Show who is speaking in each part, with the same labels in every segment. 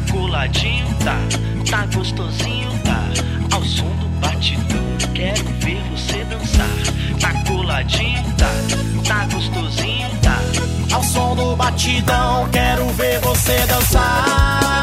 Speaker 1: coladinho, tá gostosinho, tá. Ao som do batidão, quero ver você dançar. Tá coladinho, tá gostosinho, tá.
Speaker 2: Ao som do batidão, quero ver você dançar.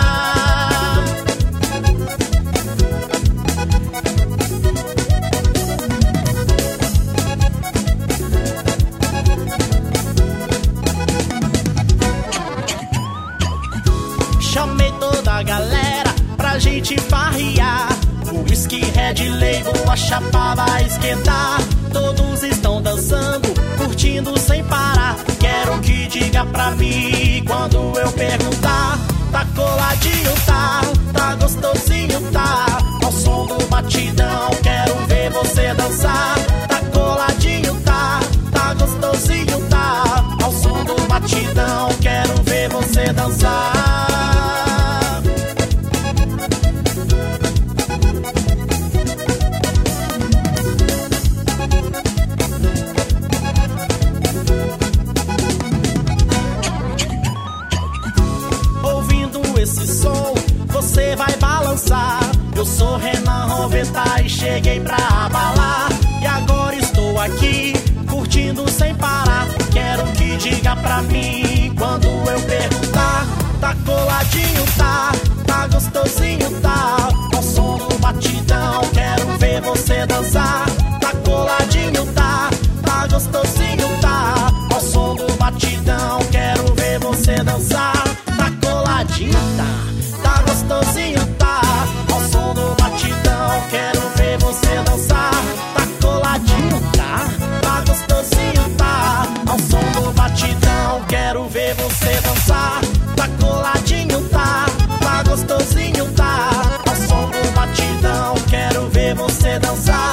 Speaker 2: Chamei toda a galera pra gente farrear. O whisky, Red Label, a chapa vai esquentar. Todos estão dançando, curtindo sem parar. Quero que diga pra mim quando eu perguntar. Tá coladinho, tá gostosinho, tá. Ao som do batidão, quero ver você dançar. Tá coladinho, tá gostosinho, tá. Ao som do batidão, quero ver você dançar. Esse som, você vai balançar. Eu sou Renan Roventa e cheguei pra abalar. E agora estou aqui, curtindo sem parar. Quero que diga pra mim quando eu perguntar. Tá coladinho, tá gostosinho, tá. Ao som do batidão, quero ver você dançar. Tá coladinho, tá gostosinho, tá. Ao som do batidão, quero ver você dançar. Tá coladinho, tá gostosinho, tá. Ao som do batidão, quero ver você dançar. Tá coladinho, tá gostosinho, tá. Ao som do batidão, quero ver você dançar. Tá coladinho, tá gostosinho, tá. Ao som do batidão, quero ver você dançar.